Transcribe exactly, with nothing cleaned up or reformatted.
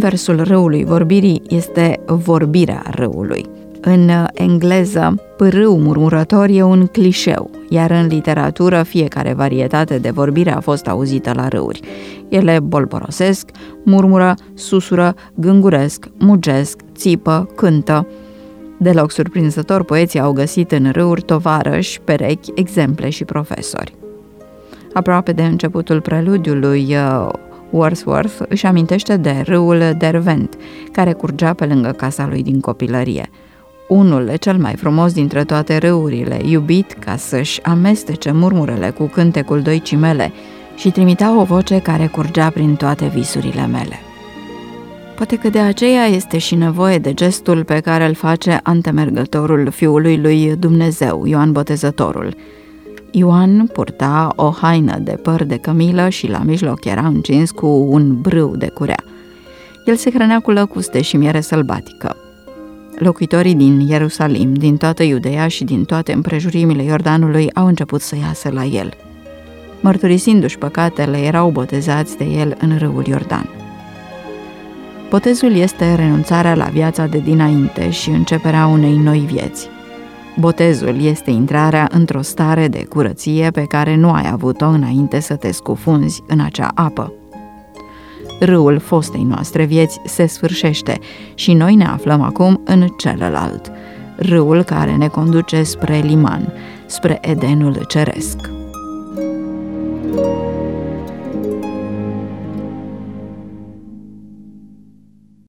Inversul râului vorbirii este vorbirea râului. În engleză, pârâu murmurător e un clișeu, iar în literatură fiecare varietate de vorbire a fost auzită la râuri. Ele bolborosesc, murmură, susură, gânguresc, mugesc, țipă, cântă. Deloc surprinzător, poeții au găsit în râuri tovarăși, perechi, exemple și profesori. Aproape de începutul preludiului, Wordsworth își amintește de râul Derwent, care curgea pe lângă casa lui din copilărie. Unul, cel mai frumos dintre toate râurile, iubit ca să-și amestece murmurele cu cântecul doicii mele și trimitea o voce care curgea prin toate visurile mele. Poate că de aceea este și nevoie de gestul pe care îl face antemergătorul Fiului lui Dumnezeu, Ioan Botezătorul. Ioan purta o haină de păr de cămilă și la mijloc era încins cu un brâu de curea. El se hrănea cu lăcuste și miere sălbatică. Locuitorii din Ierusalim, din toată Iudeea și din toate împrejurimile Iordanului au început să iasă la el. Mărturisindu-și păcatele, erau botezați de el în râul Iordan. Botezul este renunțarea la viața de dinainte și începerea unei noi vieți. Botezul este intrarea într-o stare de curăție pe care nu ai avut-o înainte să te scufunzi în acea apă. Râul fostei noastre vieți se sfârșește și noi ne aflăm acum în celălalt, râul care ne conduce spre liman, spre Edenul ceresc.